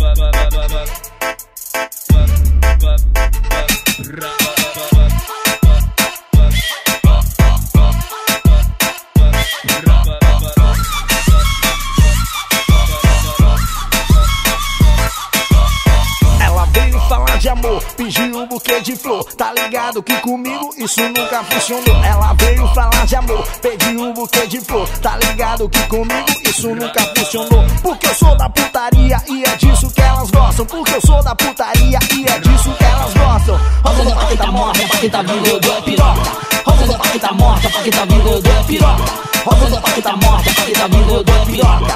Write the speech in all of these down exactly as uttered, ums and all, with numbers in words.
De amor, pediu um buquê de flor. Tá ligado que comigo isso nunca funcionou. Ela veio falar de amor, pediu um buquê de flor. Tá ligado que comigo isso nunca funcionou. Porque eu sou da putaria e é disso que elas gostam. Porque eu sou da putaria e é disso que elas gostam. Rosa do paquita morta, paquita vindo do piroca. Rosa do paquita morta, paquita vindo do piroca. Rosa do paquita morta, paquita vindo do piroca.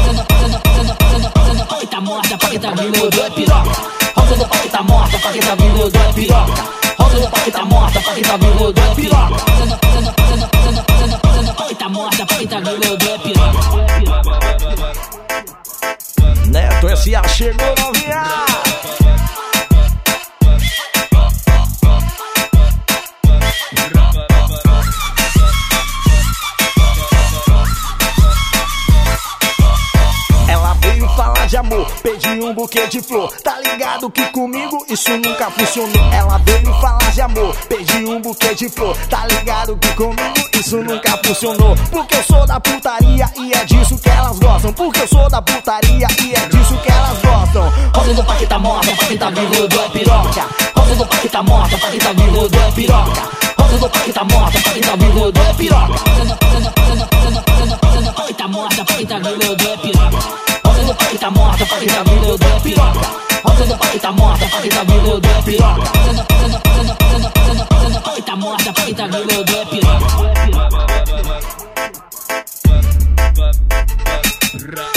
Paquita morta, paquita vindo do piroca. Rosa do paquita morta, paquita vindo do piroca. Rosa do paquita morta, paquita vindo do piroca. Paquita morta, paquita vindo do piroca. Neto S A chegou novinha. De amor, pedi um buquê de flor. Tá ligado que comigo isso nunca funcionou. Ela veio falar de amor, pedi um buquê de flor. Tá ligado que comigo isso nunca funcionou. Porque eu sou da putaria e é disso que elas gostam. Porque eu sou da putaria e é disso que elas gostam. Rosa do paquita morta, paquita vindo do piroca. Rosa do paquita morta, paquita vindo do piroca. Rosa do paquita morta, paquita vindo do piroca. Paquita morta, paquita vindo do piroca. Rosa do paquita morta, paquita vindo do piroca. Rosa do paquita morta, paquita vindo do piroca. Paquita morta, paquita vindo do piroca.